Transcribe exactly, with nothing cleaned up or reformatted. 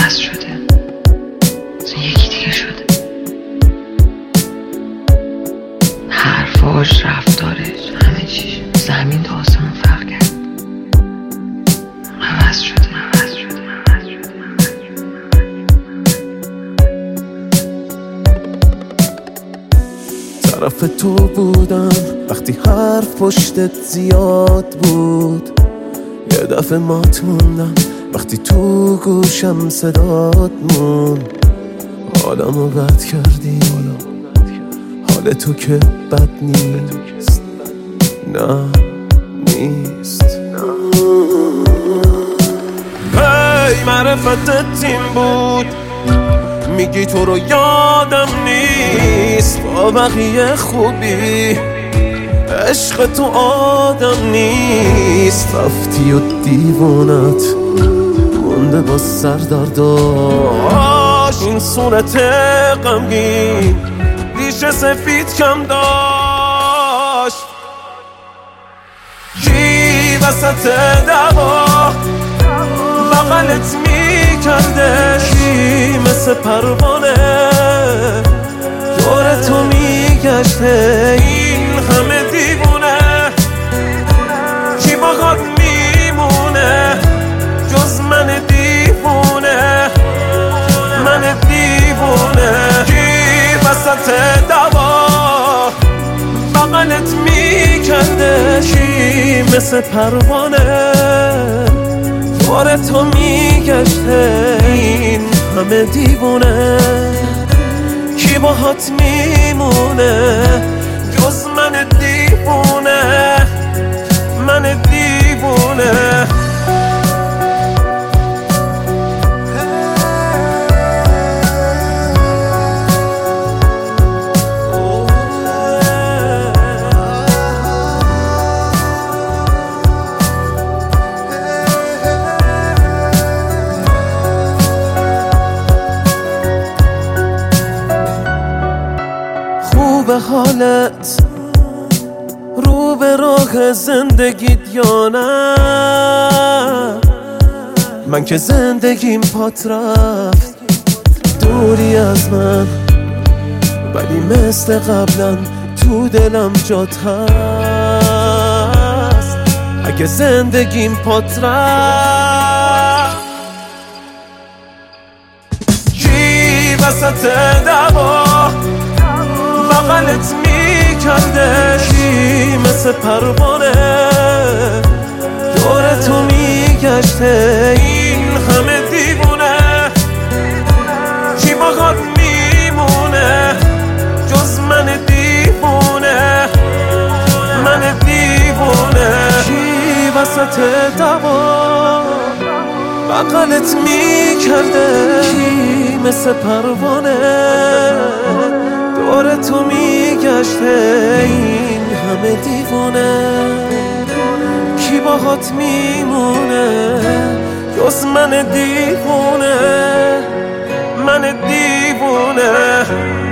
عوض شده، مثلا یکی دیگه شده. حرفاش، رفتارش، همه چیش زمین تا آسمون فرق کرد. عوض شده عوض شده عوض شده طرف تو بودم وقتی حرف پشتت زیاد بود، یه دفعه مات موندم وقتی تو گوشم صدات موند. حالمو بد کردی، حال تو که بد نیست، نه نیست. هی معرفتت این بود، میگی تو رو یادم نیست. با بقیه خوبی، عشق تو آدم نیست. رفتی و دیوانت مونده با سردرداش. این صورت غمگین ریشه سفید کم داشت. کی وسط دعوا بغلت میکرده؟ کی مثل پروانه دور تو میگشته؟ این همه دیوونه کی باهات میمونه جز من دیوونه؟ من دیوونه. کی وسط دعوا بغلت میکرده؟ کی مثل پروانه دور تو میگشته؟ این همه دیوونه کی باهات میمونه جز من دیوونه؟ من دیوونه. به حالت رو به راه زندگیت یا نه؟ من که زندگیم پات رفت دوری از من، ولی مثل قبلا تو دلم جات هست. اگه زندگیم پات رفت، کی وسط دعوا بغلت میکرده؟ کی مثل پروانه دور تو میگشته؟ این همه دیوونه کی باهات میمونه جز من دیوونه؟ من دیوونه. کی وسط دعوا بغلت میکرده؟ کی مثل پروانه دور تو میگشته؟ این همه دیوونه کی باهات میمونه جز من دیوونه؟ من دیوونه.